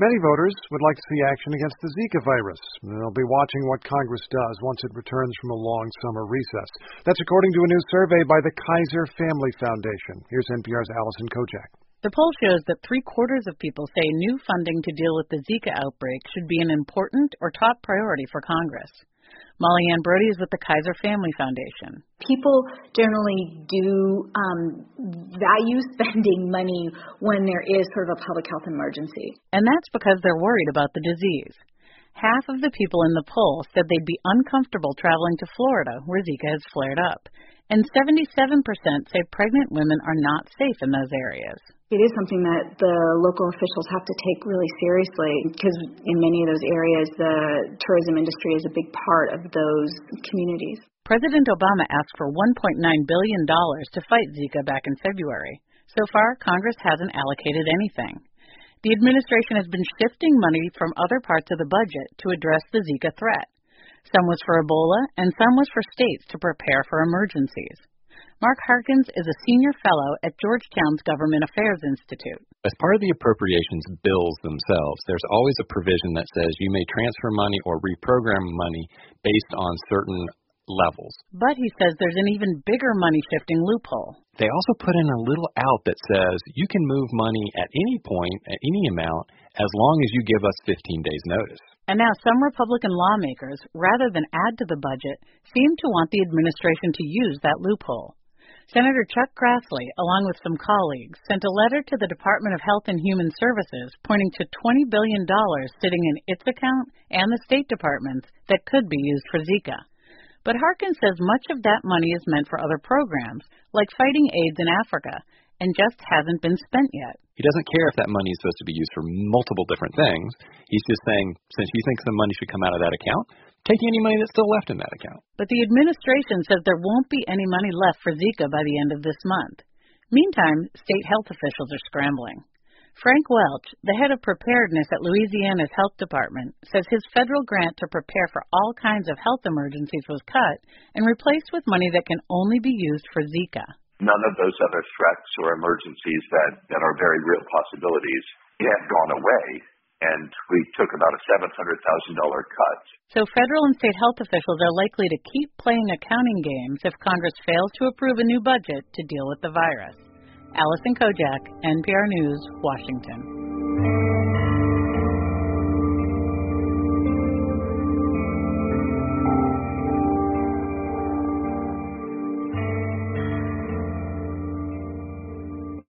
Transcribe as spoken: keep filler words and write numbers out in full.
Many voters would like to see action against the Zika virus. They'll be watching what Congress does once it returns from a long summer recess. That's according to a new survey by the Kaiser Family Foundation. Here's N P R's Allison Kojak. The poll shows that three-quarters of people say new funding to deal with the Zika outbreak should be an important or top priority for Congress. Molly Ann Brody is with the Kaiser Family Foundation. People generally do um, value spending money when there is sort of a public health emergency. And that's because they're worried about the disease. Half of the people in the poll said they'd be uncomfortable traveling to Florida, where Zika has flared up. And seventy-seven percent say pregnant women are not safe in those areas. It is something that the local officials have to take really seriously because in many of those areas, the tourism industry is a big part of those communities. President Obama asked for one point nine billion dollars to fight Zika back in February. So far, Congress hasn't allocated anything. The administration has been shifting money from other parts of the budget to address the Zika threat. Some was for Ebola, and some was for states to prepare for emergencies. Mark Harkins is a senior fellow at Georgetown's Government Affairs Institute. As part of the appropriations bills themselves, there's always a provision that says you may transfer money or reprogram money based on certain levels. But he says there's an even bigger money-shifting loophole. They also put in a little out that says you can move money at any point, at any amount, as long as you give us fifteen days notice. And now some Republican lawmakers, rather than add to the budget, seem to want the administration to use that loophole. Senator Chuck Grassley, along with some colleagues, sent a letter to the Department of Health and Human Services pointing to twenty billion dollars sitting in its account and the State Department's that could be used for Zika. But Harkins says much of that money is meant for other programs, like fighting AIDS in Africa, and just hasn't been spent yet. He doesn't care if that money is supposed to be used for multiple different things. He's just saying, since you think some money should come out of that account, take any money that's still left in that account. But the administration says there won't be any money left for Zika by the end of this month. Meantime, state health officials are scrambling. Frank Welch, the head of preparedness at Louisiana's health department, says his federal grant to prepare for all kinds of health emergencies was cut and replaced with money that can only be used for Zika. None of those other threats or emergencies that, that are very real possibilities have gone away, and we took about a seven hundred thousand dollars cut. So federal and state health officials are likely to keep playing accounting games if Congress fails to approve a new budget to deal with the virus. Allison Kojak, N P R News, Washington.